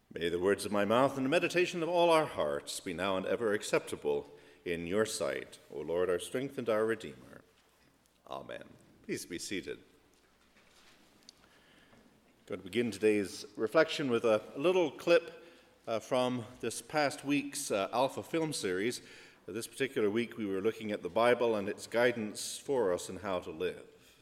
May the words of my mouth and the meditation of all our hearts be now and ever acceptable in your sight, O Lord, our strength and our Redeemer. Amen. Please be seated. I'm going to begin today's reflection with a little clip from this past week's Alpha film series. This particular week we were looking at the Bible and its guidance for us in how to live.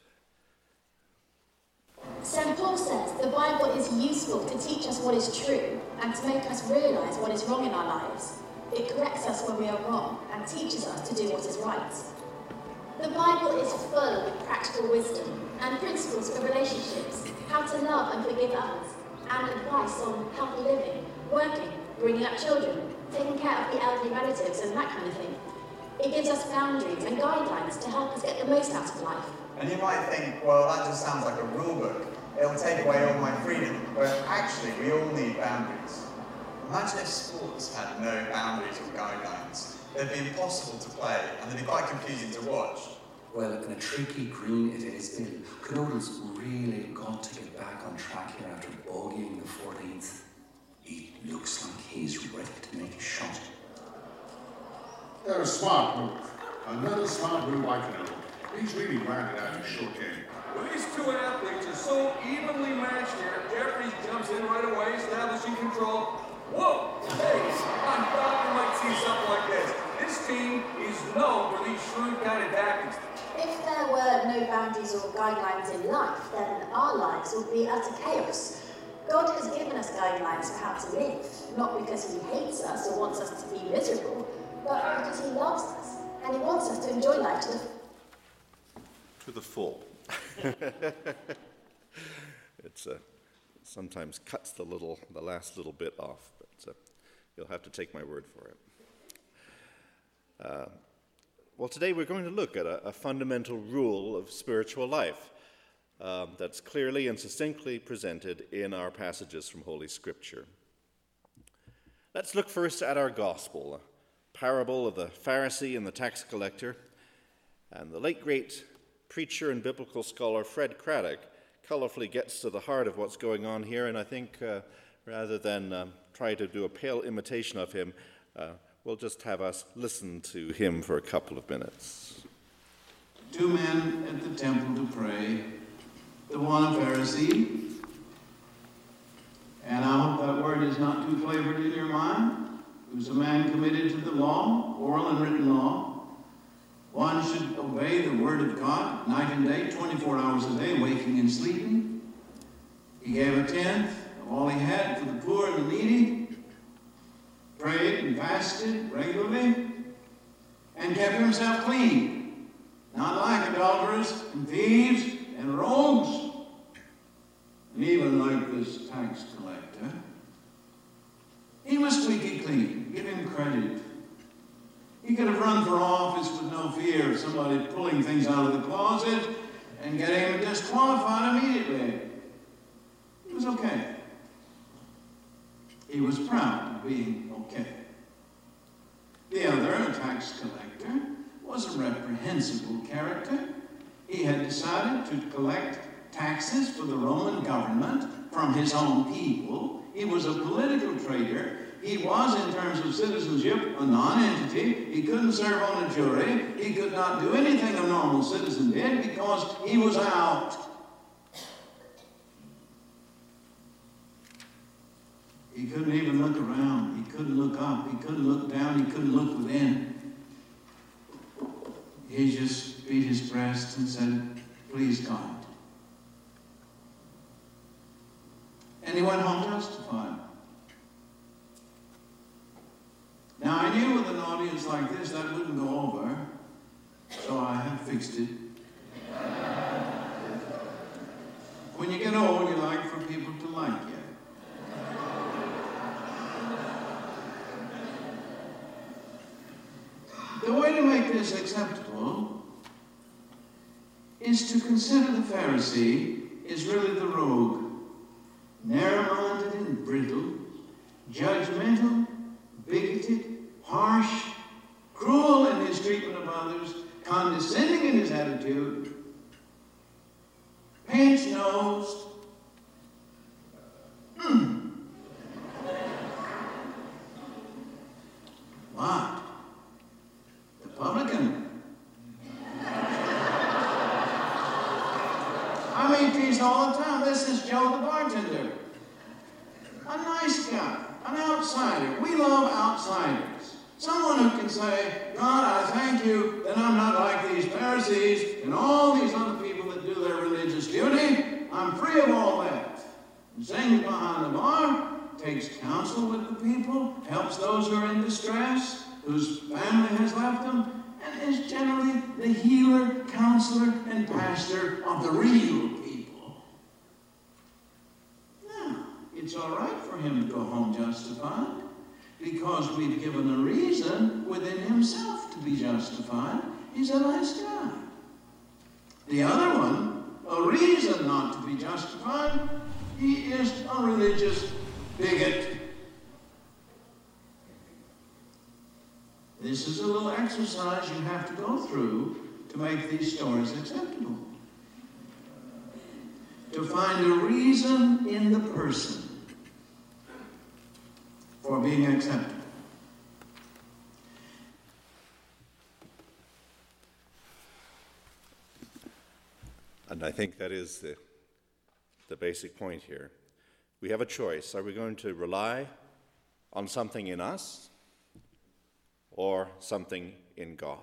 St. Paul says the Bible is useful to teach us what is true and to make us realise what is wrong in our lives. It corrects us when we are wrong and teaches us to do what is right. The Bible is full of practical wisdom and principles for relationships, how to love and forgive others, and advice on healthy living, working, bringing up children, taking care of the elderly relatives and that kind of thing. It gives us boundaries and guidelines to help us get the most out of life. And you might think, well, that just sounds like a rule book. It'll take away all my freedom. But actually, we all need boundaries. Imagine if sports had no boundaries or guidelines. They'd be impossible to play, and they'd be quite confusing to watch. Well, in a tricky green it is. Canola's really got to get back on track here after bogeying the 14th. He looks like he's ready to make a shot. They're a smart move. Another smart move by Canola. He's really rounded out his short game. Well, these two athletes are so evenly matched here. Jeffries jumps in right away, establishing control. Whoa! Hey, I thought we might see something like this. This team is known for these shrewd kind of tactics. If there were no boundaries or guidelines in life, then our lives would be utter chaos. God has given us guidelines for how to live, not because he hates us or wants us to be miserable, but because he loves us, and he wants us to enjoy life to the full. It's sometimes cuts the last little bit off, but you'll have to take my word for it. Well, today we're going to look at a fundamental rule of spiritual life that's clearly and succinctly presented in our passages from Holy Scripture. Let's look first at our gospel, a parable of the Pharisee and the tax collector, and the late great preacher and biblical scholar Fred Craddock colorfully gets to the heart of what's going on here, and I think rather than try to do a pale imitation of him, we'll just have us listen to him for a couple of minutes. Two men at the temple to pray, the one a Pharisee, and I hope that word is not too flavored in your mind, who's a man committed to the law, oral and written law. One should obey the word of God night and day, 24 hours a day, waking and sleeping. He gave a tenth of all he had for the poor and the needy, prayed and fasted regularly, and kept himself clean, not like adulterers and thieves and rogues, and even like this tax collector. He was squeaky clean. Give him credit. He could have run for office with no fear of somebody pulling things out of the closet and getting him disqualified immediately. It was okay. He was proud of being okay. The other, a tax collector, was a reprehensible character. He had decided to collect taxes for the Roman government from his own people. He was a political traitor. He was, in terms of citizenship, a non-entity. He couldn't serve on a jury. He could not do anything a normal citizen did because he was out. He couldn't even look around. He couldn't look up. He couldn't look down. He couldn't look within. He just beat his breast and said, "Please, God." And he went home justified. Now, I knew with an audience like this that wouldn't go over, so I have fixed it. When you get old, you like for people to like you. The way to make this acceptable is to consider the Pharisee is really the rogue, narrow-minded and brittle, judgmental, bigoted, harsh, cruel in his treatment of others, condescending in his attitude, pinch-nosed, these all the time. This is Joe the bartender. A nice guy, an outsider. We love outsiders. Someone who can say, God, I thank you that I'm not like these Pharisees and all these other people that do their religious duty. I'm free of all that. And sings behind the bar, takes counsel with the people, helps those who are in distress, whose family has left them, and is generally the healer, counselor, and pastor of the real people. Now, it's all right for him to go home justified, because we've given a reason within himself to be justified. He's a nice guy. The other one, a reason not to be justified, he is a religious bigot. This is a little exercise you have to go through to make these stories acceptable. To find a reason in the person for being acceptable. And I think that is the basic point here. We have a choice. Are we going to rely on something in us or something in God?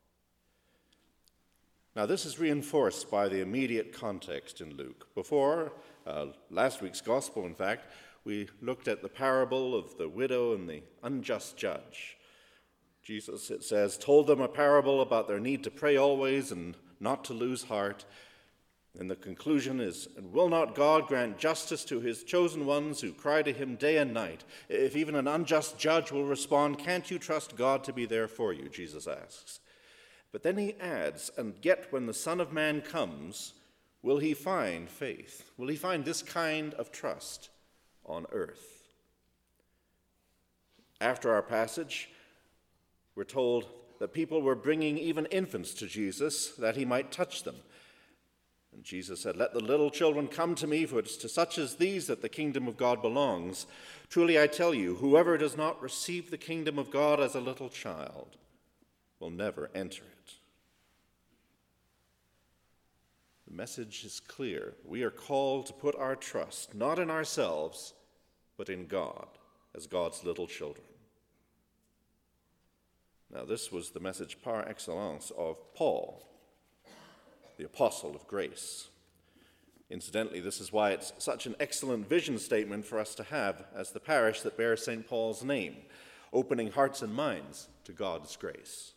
Now, this is reinforced by the immediate context in Luke. Before last week's gospel, in fact, we looked at the parable of the widow and the unjust judge. Jesus, it says, told them a parable about their need to pray always and not to lose heart. And the conclusion is, and will not God grant justice to his chosen ones who cry to him day and night? If even an unjust judge will respond, can't you trust God to be there for you? Jesus asks. But then he adds, and yet when the Son of Man comes, will he find faith? Will he find this kind of trust on earth? After our passage, we're told that people were bringing even infants to Jesus that he might touch them. And Jesus said, let the little children come to me, for it's to such as these that the kingdom of God belongs. Truly I tell you, whoever does not receive the kingdom of God as a little child will never enter it. The message is clear. We are called to put our trust not in ourselves, but in God, as God's little children. Now, this was the message par excellence of Paul, the apostle of grace. Incidentally, this is why it's such an excellent vision statement for us to have as the parish that bears St. Paul's name, opening hearts and minds to God's grace.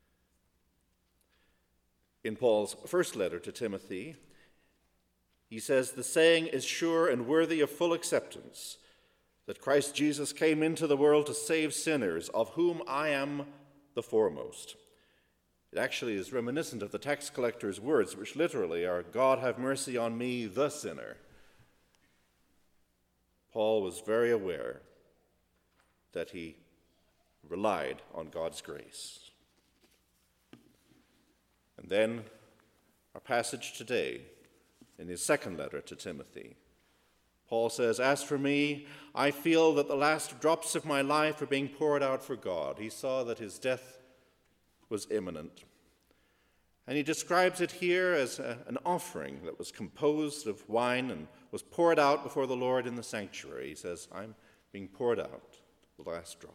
In Paul's first letter to Timothy, he says, the saying is sure and worthy of full acceptance, that Christ Jesus came into the world to save sinners, of whom I am the foremost. It actually is reminiscent of the tax collector's words, which literally are, God have mercy on me, the sinner. Paul was very aware that he relied on God's grace. And then our passage today, in his second letter to Timothy, Paul says, as for me, I feel that the last drops of my life are being poured out for God. He saw that his death was imminent. And he describes it here as an offering that was composed of wine and was poured out before the Lord in the sanctuary. He says, I'm being poured out, the last drop.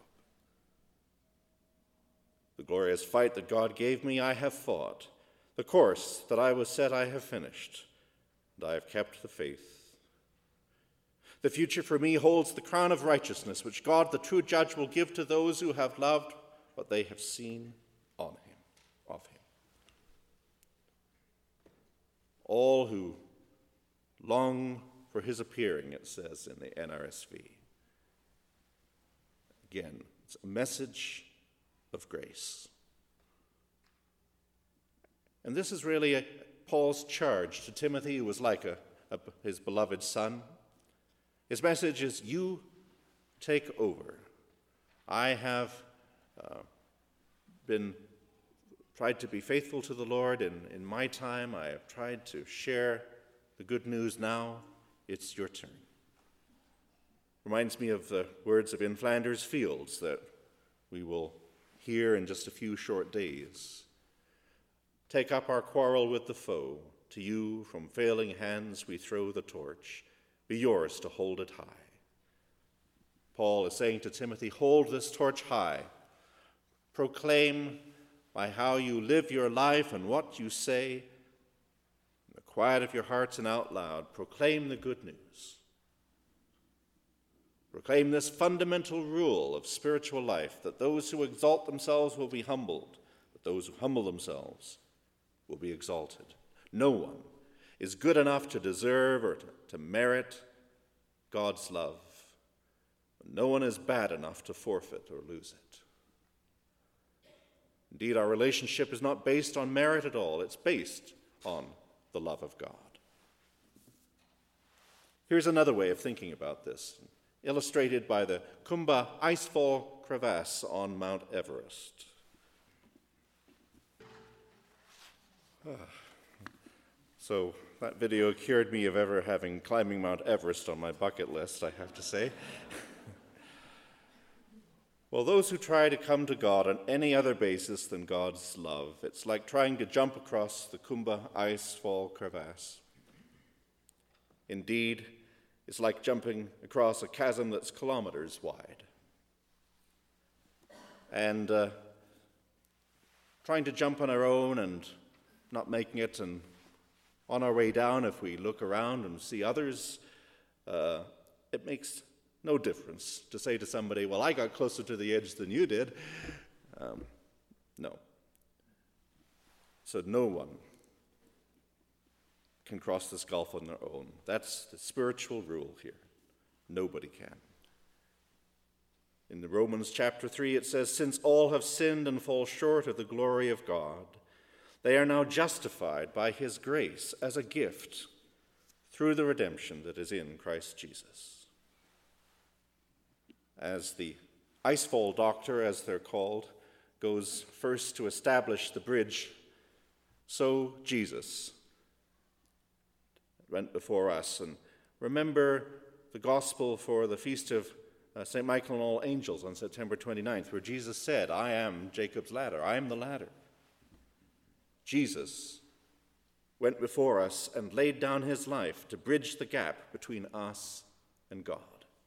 The glorious fight that God gave me, I have fought. The course that I was set, I have finished, and I have kept the faith. The future for me holds the crown of righteousness, which God, the true judge, will give to those who have loved what they have seen of him. All who long for his appearing, it says in the NRSV. Again, it's a message of grace. And this is really Paul's charge to Timothy, who was like his beloved son. His message is, you take over. I have tried to be faithful to the Lord in my time. I have tried to share the good news now. It's your turn. Reminds me of the words of In Flanders Fields that we will hear in just a few short days. Take up our quarrel with the foe, to you from failing hands we throw the torch. Be yours to hold it high. Paul is saying to Timothy, hold this torch high. Proclaim by how you live your life and what you say, in the quiet of your hearts and out loud, proclaim the good news. Proclaim this fundamental rule of spiritual life, that those who exalt themselves will be humbled, but those who humble themselves will be exalted. No one is good enough to deserve or to merit God's love. No one is bad enough to forfeit or lose it. Indeed, our relationship is not based on merit at all. It's based on the love of God. Here's another way of thinking about this, illustrated by the Khumbu icefall crevasse on Mount Everest. So that video cured me of ever having climbing Mount Everest on my bucket list, I have to say. Well, those who try to come to God on any other basis than God's love, it's like trying to jump across the Khumbu icefall crevasse. Indeed, it's like jumping across a chasm that's kilometers wide. And trying to jump on our own and not making it, and on our way down, if we look around and see others, it makes no difference to say to somebody, well, I got closer to the edge than you did. No. So no one can cross this gulf on their own. That's the spiritual rule here. Nobody can. In the Romans chapter 3, it says, since all have sinned and fall short of the glory of God, they are now justified by his grace as a gift through the redemption that is in Christ Jesus. As the icefall doctor, as they're called, goes first to establish the bridge, so Jesus went before us. And remember the gospel for the feast of St. Michael and all angels on September 29th, where Jesus said, I am Jacob's ladder, I am the ladder. Jesus went before us and laid down his life to bridge the gap between us and God.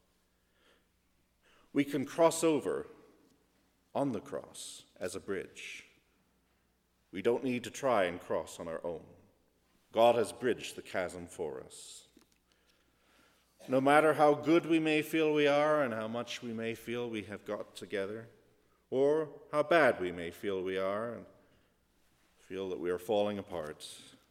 We can cross over on the cross as a bridge. We don't need to try and cross on our own. God has bridged the chasm for us. No matter how good we may feel we are and how much we may feel we have got together, or how bad we may feel we are and feel that we are falling apart,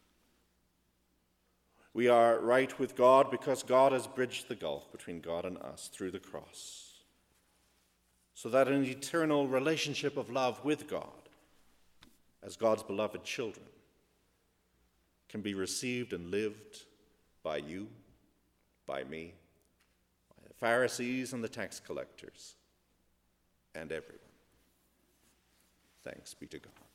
we are right with God because God has bridged the gulf between God and us through the cross, so that an eternal relationship of love with God, as God's beloved children, can be received and lived by you, by me, by the Pharisees and the tax collectors, and everyone. Thanks be to God.